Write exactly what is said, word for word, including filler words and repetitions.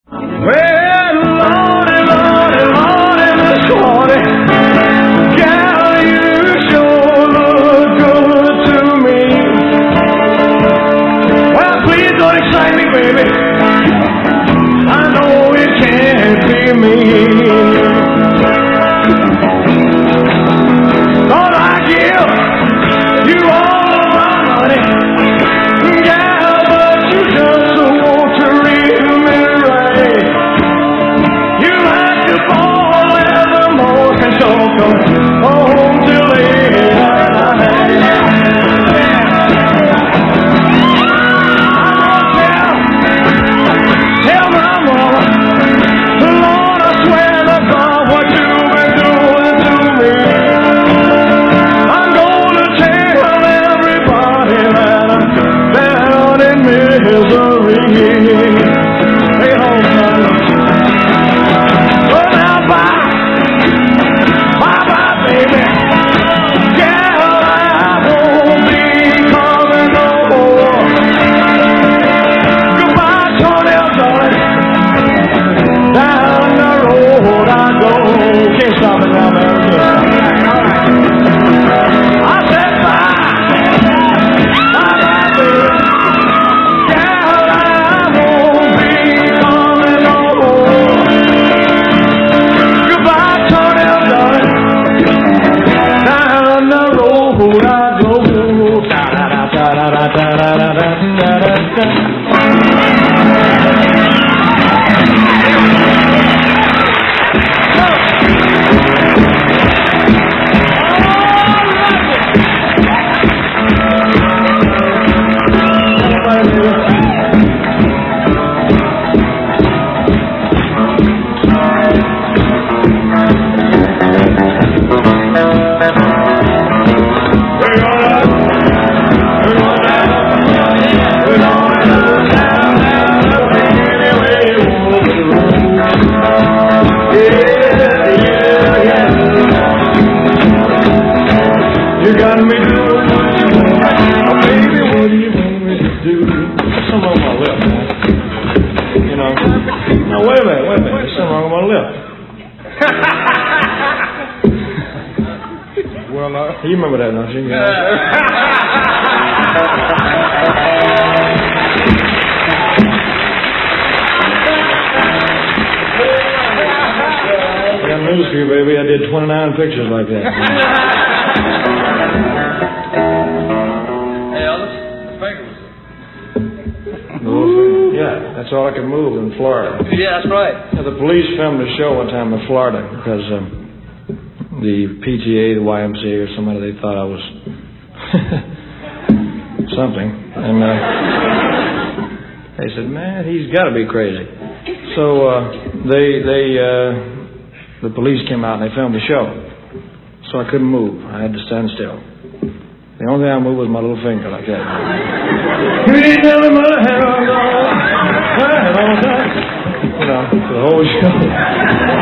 Well, Lordy, Lordy, Lordy, Miss Claudia, gal, you sure look good to me. Well, please don't excite me, baby. I know it can't be me. Lord, I give you all of my money, gal, but you just don't want to read me right. You like to fall evermore, and so come home till late at night. Tell my mama, Lord, I swear to God, what you've been doing to me. I'm gonna tell everybody that I'm down in misery. Stay home, son. Well, now, bye. Bye-bye, baby. Gal, I won't be coming no more. Goodbye, Tony, darling. Down the road I go. Can't stop it now, man. I said bye. Bye-bye, baby. Gal, I won't be coming no more. Goodbye, Tony, darling. Down the road I go. Da-da-da-da-da-da-da-da-da-da-da. You got me doing what you want. Oh, baby, what do you want me to do? Something wrong with my lip, man. You know. No, wait a minute, wait a minute. There's something wrong with my lip. Well, uh, you remember that, don't you? Yeah. I got news for you, baby. I did twenty-nine pictures like that. Hey, Elvis, the fingers. Yeah, that's all I could move in Florida. Yeah, that's right. Yeah, the police filmed a show one time in Florida because um, the P T A, the Y M C A, or somebody, they thought I was something. And uh, they said, man, he's got to be crazy. So uh, they, they, uh, the police came out and they filmed the show. So I couldn't move. I had to stand still. The only thing I moved was my little finger like that. You know, for the whole show.